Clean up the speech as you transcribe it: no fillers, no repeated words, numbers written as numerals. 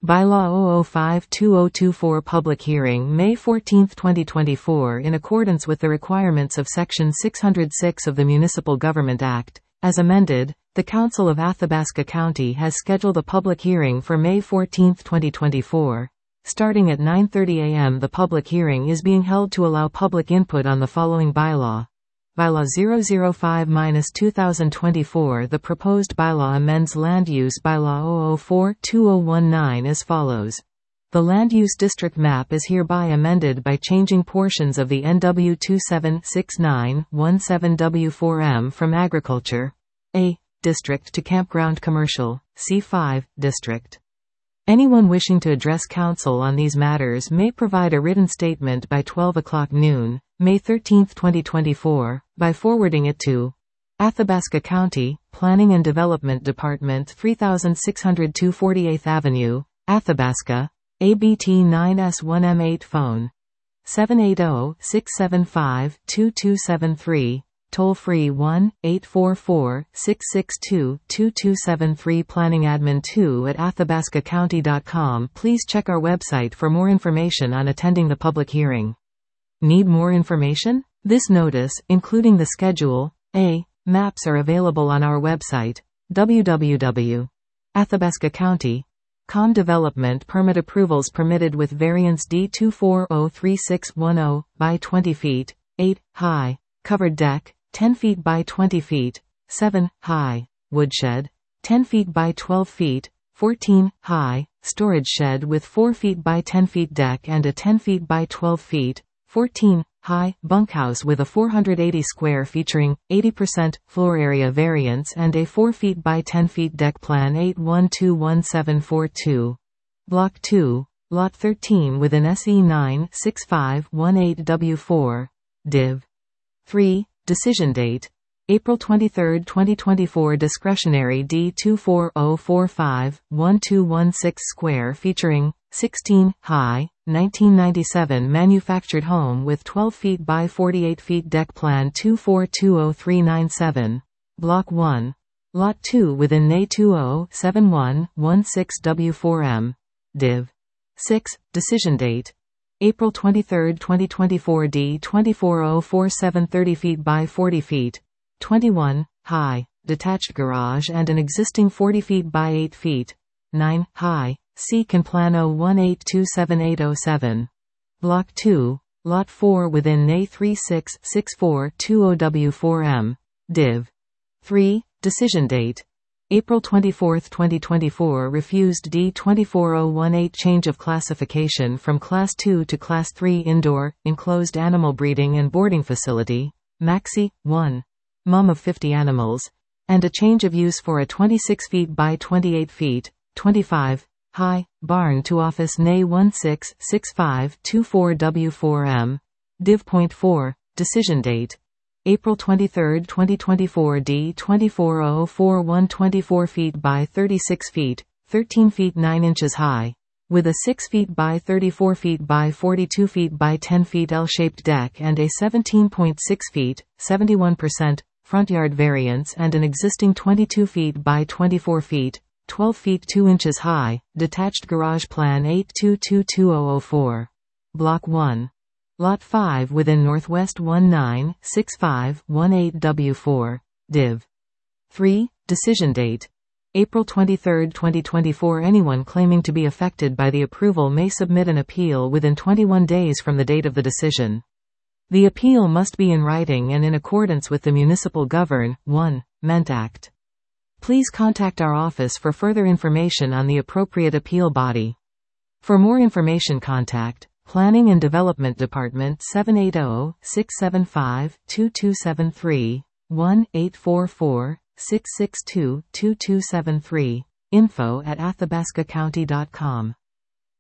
Bylaw 005-2024 Public Hearing May 14, 2024 In accordance with the requirements of Section 606 of the Municipal Government Act, as amended, the Council of Athabasca County has scheduled a public hearing for May 14, 2024. Starting at 9:30 a.m. The public hearing is being held to allow public input on the following bylaw. Bylaw 005-2024 The proposed bylaw amends Land Use Bylaw 004-2019 as follows. The land use district map is hereby amended by changing portions of the NW 276917W4M from Agriculture A District to Campground Commercial C5 District. Anyone wishing to address council on these matters may provide a written statement by 12 o'clock noon, May 13, 2024, by forwarding it to Athabasca County, Planning and Development Department 3602 48th Avenue, Athabasca, ABT 9S1M8 Phone 780-675-2273, toll-free 1-844-662-2273 planningadmin2@athabascacounty.com Please check our website for more information on attending the public hearing. Need more information? This notice, including the Schedule A maps are available on our website, www.athabascacounty.com. Development permit approvals permitted with variance D2403610, by 20 feet, 8, high, covered deck, 10 feet by 20 feet, 7, high, woodshed, 10 feet by 12 feet, 14, high, storage shed with 4 feet by 10 feet deck and a 10 feet by 12 feet, 14, high, bunkhouse with a 480 square featuring 80% floor area variance and a 4 feet by 10 feet deck plan 81211742. Block 2, Lot 13 within SE 96518W4, Div. 3, Decision Date, April 23, 2024 Discretionary D24045-1216 Square featuring 16, high, 1997 manufactured home with 12 feet by 48 feet deck plan 2420397. Block 1. Lot 2 within NA 207116W4M. Div. 6. Decision Date. April 23, 2024 D24047 30 feet by 40 feet. 21, high, detached garage and an existing 40 feet by 8 feet. 9, high, Seek and Plan 018278007. Block 2, Lot 4 within NA 366420W4M. Div. 3, Decision Date. April 24, 2024 Refused D24018 Change of classification from Class 2 to Class 3 Indoor, Enclosed Animal Breeding and Boarding Facility, Maxi, 1. Mum of 50 animals, and a change of use for a 26 feet by 28 feet, 25, high, barn to office NA 166524W4M. Div.4, Decision Date. April 23, 2024 D24041 24 feet by 36 feet, 13 feet 9 inches high, with a 6 feet by 34 feet by 42 feet by 10 feet L-shaped deck and a 17.6 feet, 71%, front yard variance and an existing 22 feet by 24 feet, 12 feet 2 inches high, detached garage plan 82222004. Block 1. Lot 5 within Northwest 196518W4, Div. 3, Decision Date. April 23, 2024 Anyone claiming to be affected by the approval may submit an appeal within 21 days from the date of the decision. The appeal must be in writing and in accordance with the Municipal Government Act. Please contact our office for further information on the appropriate appeal body. For more information contact Planning and Development Department 780-675-2273, 1-844-662-2273, info@athabascacounty.com.